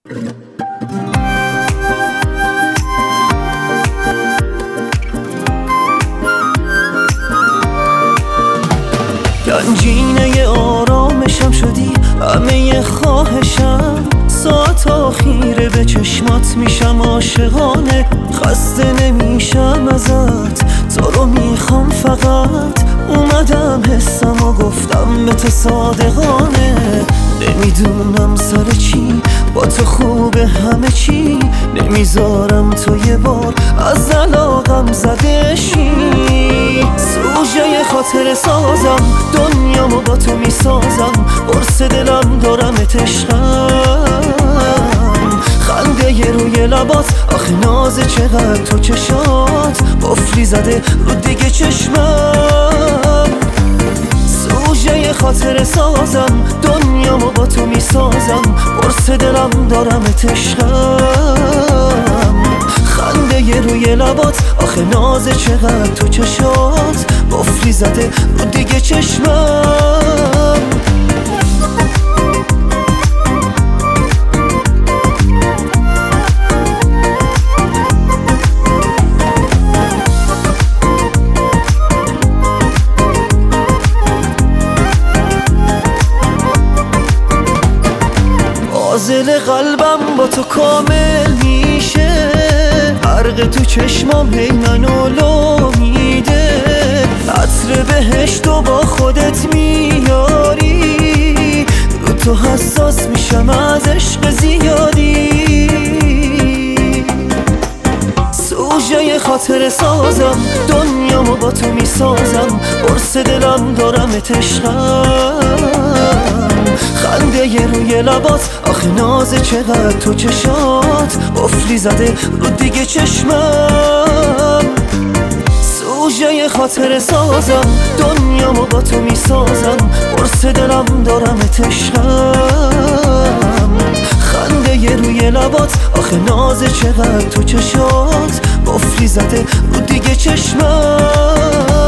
گنجینه آرامشم شدی، همه خواهشم ساعت آخیره به چشمات میشم عاشقانه. خسته نمیشم ازت، تو رو میخوام فقط. اومدم حسم و گفتم به تو صادقانه. نمیدونم سر چی با تو خوبه همه چی، نمیذارم تو یه بار از علاقم زده شی. سوژه خاطر سازم، دنیامو با تو میسازم. قرص دلم دارمت عشقم، خنده ی روی لبات، آخه ناز چقدر تو چشات قفلی زده رو دیگه چشمم. سوژه خاطر سازم، دنیامو با تو میسازم. قرص دلم دارمت عشقم، خنده ی روی لبات، آخه ناز چقدر تو چشات قفلی زده رو دیگه چشمم. فاضل قلبم با تو کامل میشه، غرق تو چشمام هی منو لو میده. عطر بهشت و با خودت میاری، رو تو حساس میشم از عشق زیادی. سوژه خاطر سازم، دنیامو با تو میسازم. قرص دلم دارمت عشقم، خنده ی روی لبات، آخه ناز چقدر تو چشات قفلی زده رو دیگه چشمم. سوژه خاطر سازم، دنیامو با تو میسازم. قرص دلم دارمت عشقم، خنده ی روی لبات، آخه ناز چقدر تو چشات قفلی زده رو دیگه چشمم.